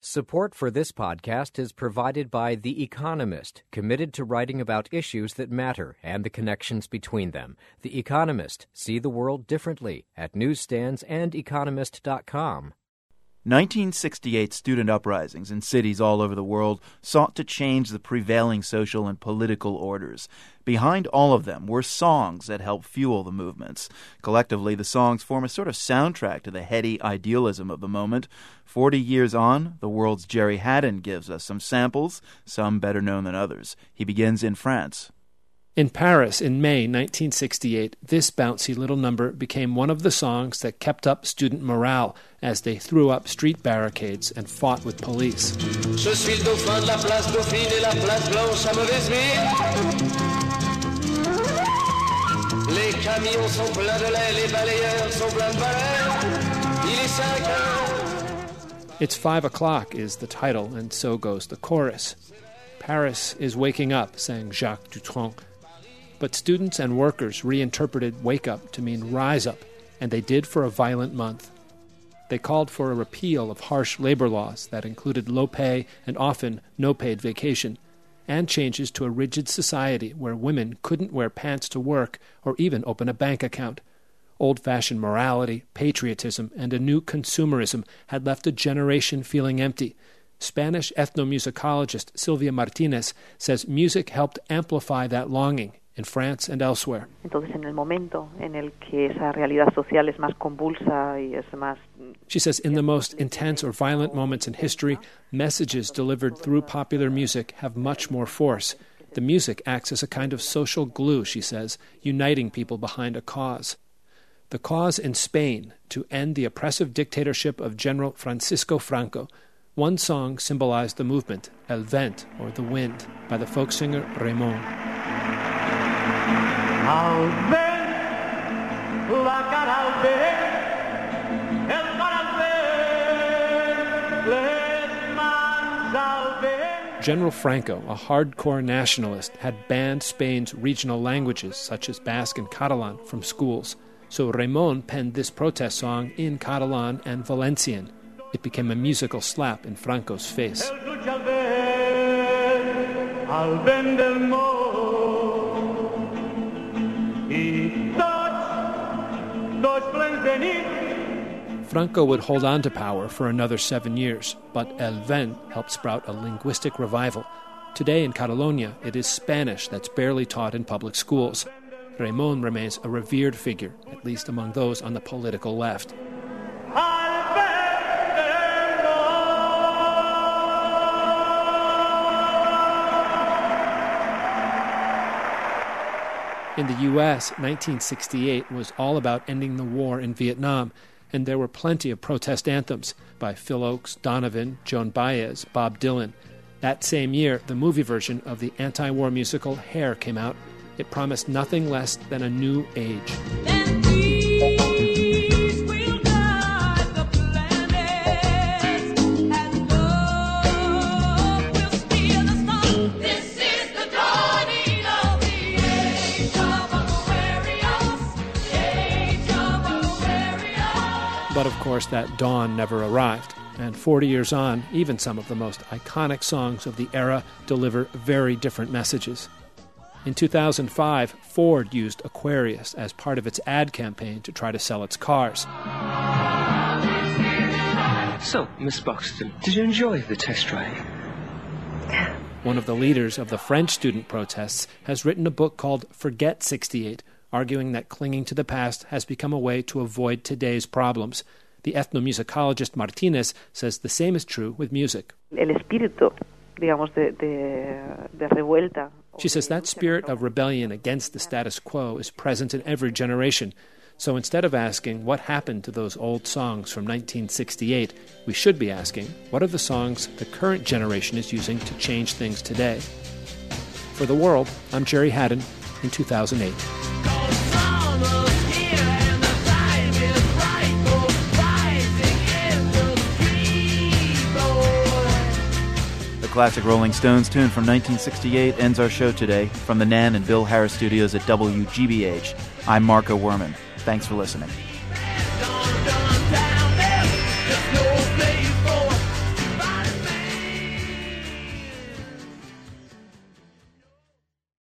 Support for this podcast is provided by The Economist, committed to writing about issues that matter and the connections between them. The Economist. See the world differently at newsstands and economist.com. 1968 student uprisings in cities all over the world sought to change the prevailing social and political orders. Behind all of them were songs that helped fuel the movements. Collectively, the songs form a sort of soundtrack to the heady idealism of the moment. 40 years on, the world's Jerry Haddon gives us some samples, some better known than others. He begins in France. In Paris in May 1968, this bouncy little number became one of the songs that kept up student morale as they threw up street barricades and fought with police. Je suis le dauphin de la place Dauphine et la place Blanche à mauvaise mine. Les camions sont pleins de lait, les balayeurs sont pleins de balais. Il est 5 heures. It's 5 o'clock is the title, and so goes the chorus. Paris is waking up, sang Jacques Dutronc. But students and workers reinterpreted wake up to mean rise up, and they did for a violent month. They called for a repeal of harsh labor laws that included low pay and often no paid vacation, and changes to a rigid society where women couldn't wear pants to work or even open a bank account. Old-fashioned morality, patriotism, and a new consumerism had left a generation feeling empty. Spanish ethnomusicologist Silvia Martinez says music helped amplify that longing in France and elsewhere. She says in the most intense or violent moments in history, messages delivered through popular music have much more force. The music acts as a kind of social glue, she says, uniting people behind a cause. The cause in Spain to end the oppressive dictatorship of General Francisco Franco. One song symbolized the movement, El Vent, or The Wind, by the folk singer Raimon. Al vent, la cara al vent, el mar al vent, les mans al vent. General Franco, a hardcore nationalist, had banned Spain's regional languages, such as Basque and Catalan, from schools. So Raimon penned this protest song in Catalan and Valencian. It became a musical slap in Franco's face. Franco would hold on to power for another 7 years, but El Vent helped sprout a linguistic revival. Today in Catalonia, it is Spanish that's barely taught in public schools. Raimon remains a revered figure, at least among those on the political left. In the U.S., 1968 was all about ending the war in Vietnam, and there were plenty of protest anthems by Phil Ochs, Donovan, Joan Baez, Bob Dylan. That same year, the movie version of the anti-war musical Hair came out. It promised nothing less than a new age. But of course, that dawn never arrived. And 40 years on, even some of the most iconic songs of the era deliver very different messages. In 2005, Ford used Aquarius as part of its ad campaign to try to sell its cars. So, Miss Buxton, did you enjoy the test drive? One of the leaders of the French student protests has written a book called Forget 68, arguing that clinging to the past has become a way to avoid today's problems. The ethnomusicologist Martinez says the same is true with music. She says that spirit of rebellion against the status quo is present in every generation. So instead of asking what happened to those old songs from 1968, we should be asking what are the songs the current generation is using to change things today. For The World, I'm Jerry Haddon in 2008. The classic Rolling Stones tune from 1968 ends our show today. From the Nan and Bill Harris studios at WGBH, I'm Marco Werman. Thanks for listening.